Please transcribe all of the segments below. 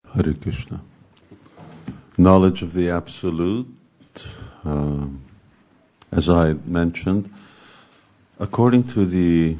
Hare Krishna. Knowledge of the Absolute, as I mentioned, according to the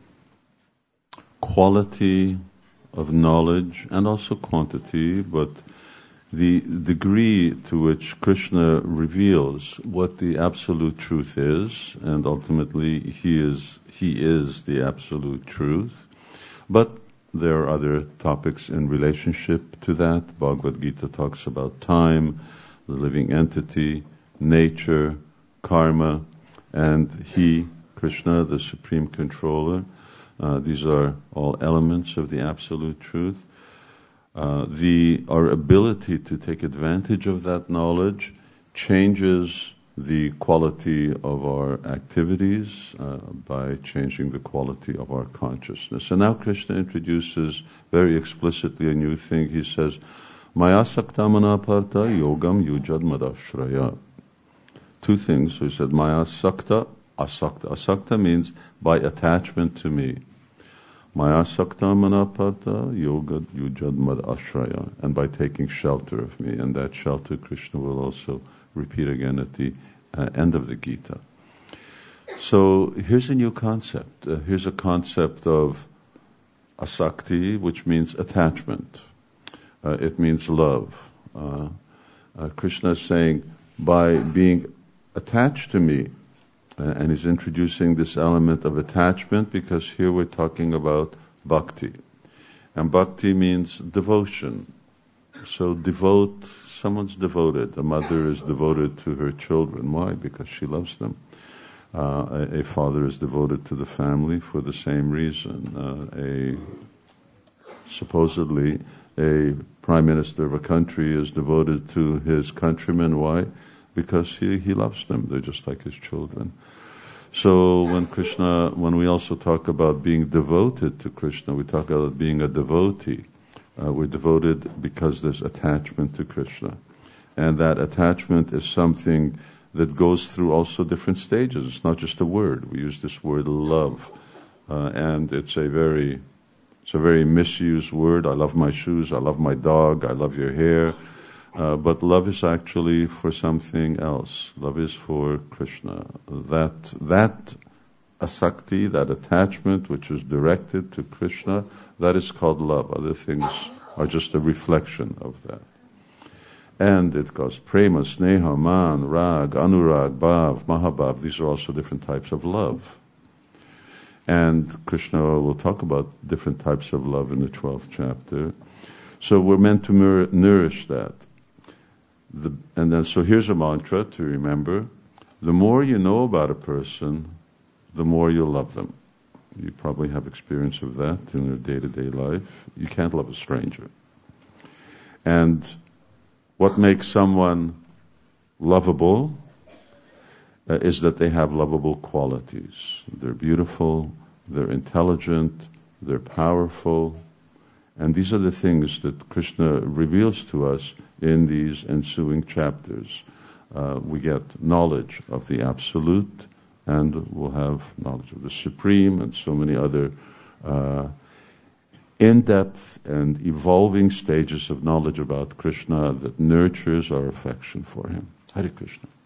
quality of knowledge and also quantity, but the degree to which Krishna reveals what the absolute truth is, and ultimately he is the absolute truth. But there are other topics in relationship to that. Bhagavad Gita talks about time, the living entity, nature, karma, and he, Krishna, the Supreme Controller. These are all elements of the absolute truth. Our ability to take advantage of that knowledge changes the quality of our activities by changing the quality of our consciousness. And now Krishna introduces very explicitly a new thing. He says, Maya saktamana parta yogam yujad madashraya. Two things. So he said, Maya sakta, asakta. Asakta means by attachment to me. Maya saktamana parta yoga yujad madashraya. And by taking shelter of me. And that shelter Krishna will also repeat again at the end of the Gita. So here's a new concept. Here's a concept of asakti, which means attachment. It means love. Krishna is saying, by being attached to me, and he's introducing this element of attachment because here we're talking about bhakti. And bhakti means devotion. So someone's devoted. A mother is devoted to her children. Why? Because she loves them. A father is devoted to the family for the same reason. Supposedly, a prime minister of a country is devoted to his countrymen. Why? Because he loves them. They're just like his children. So when we also talk about being devoted to Krishna, we talk about being a devotee. We're devoted because there's attachment to Krishna. And that attachment is something that goes through also different stages. It's not just a word. We use this word love. And it's a very misused word. I love my shoes, I love my dog, I love your hair. But love is actually for something else. Love is for Krishna. That asakti, that attachment which is directed to Krishna, that is called love. Other things are just a reflection of that. And it goes prema, sneha, man, rag, anurag, bhav, mahabhav. These are also different types of love. And Krishna will talk about different types of love in the 12th chapter. So we're meant to nourish that. So here's a mantra to remember. The more you know about a person, the more you love them. You probably have experience of that in your day-to-day life. You can't love a stranger. And what makes someone lovable is that they have lovable qualities. They're beautiful, they're intelligent, they're powerful. And these are the things that Krishna reveals to us in these ensuing chapters. We get knowledge of the Absolute, and we'll have knowledge of the Supreme and so many other in-depth and evolving stages of knowledge about Krishna that nurtures our affection for him. Hare Krishna.